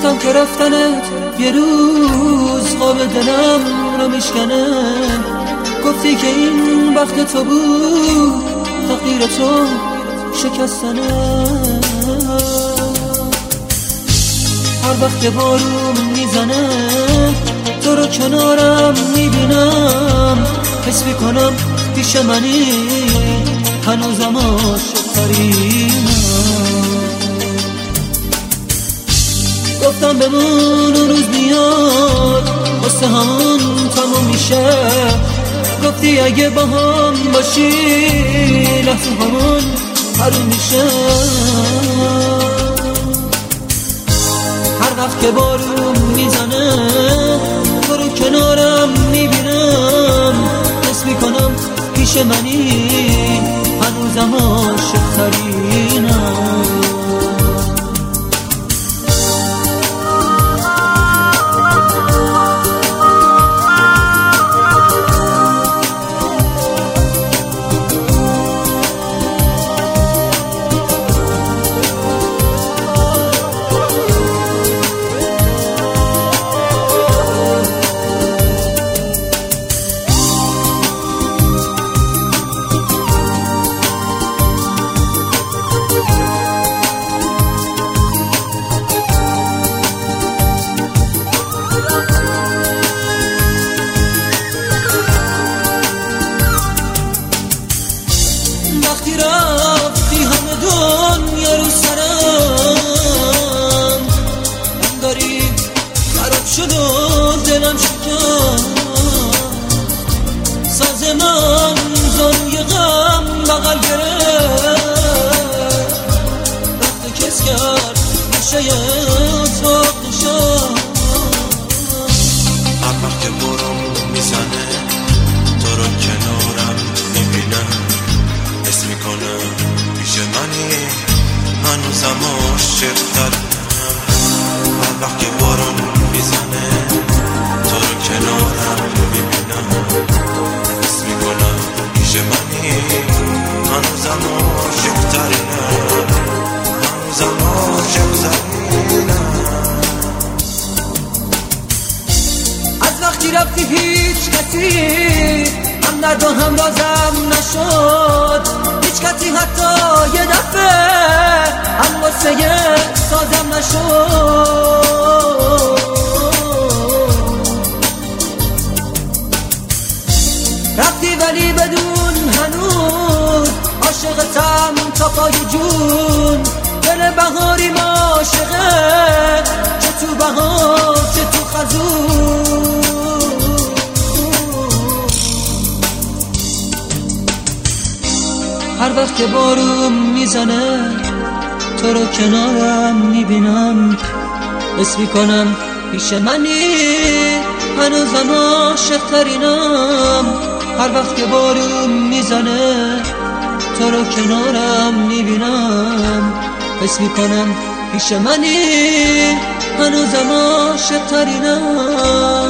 گفتم که رفتنت یه روز قاب دلم رو میشکنه. گفتی که این وقت تو بود، تقدیر تو شکستنه. هر وقت بارون میزنه تو رو کنارم میبینم، حس میکنم پیش منی هنوزم عاشق‌ترینم. گفتم بمون اون روز میاد واسه همون تموم میشه. گفتی اگه با هم باشی لحظه همون حروم میشه. هر وقت که بارون میزنه تو رو کنارم میبینم، حس میکنم پیش منی هنوزم عاشق‌ترینم. وقتی رفتی همه دنیا رو سرم، انگاری خراب شد و دلم شکست. ساز من زانوی غم بغل گرفت، رفت و کس کرد گوشه اتاق نشست. هر وقت که بارون میزنه تو رو کنارم میبینم، حس میکنم پیش منی هنوزم عاشق‌ترم. هر وقت که بارون میزنه تو رو کنارم میبینم، حس میکنم پیش منی هنوزم عاشق‌ترم. هنوزم عاشق‌ترم. از وقتی رفتی هیچ کسی هم درد و هم رازم نشد. هیچ کسی حتی یه دفعه هم واسه سازم نشد. رفتی ولی بدون هنوز عاشقتم تا پای جون. دل بهاری عاشقه، چه تو بهار چه تو خزون. هر وقت که بارون میزنه تو رو کنارم میبینم، حس میکنم پیش منی هنوزم عاشق‌ترینم. هر وقت که بارون میزنه تو رو کنارم میبینم، حس میکنم پیش منی هنوزم عاشق‌ترینم.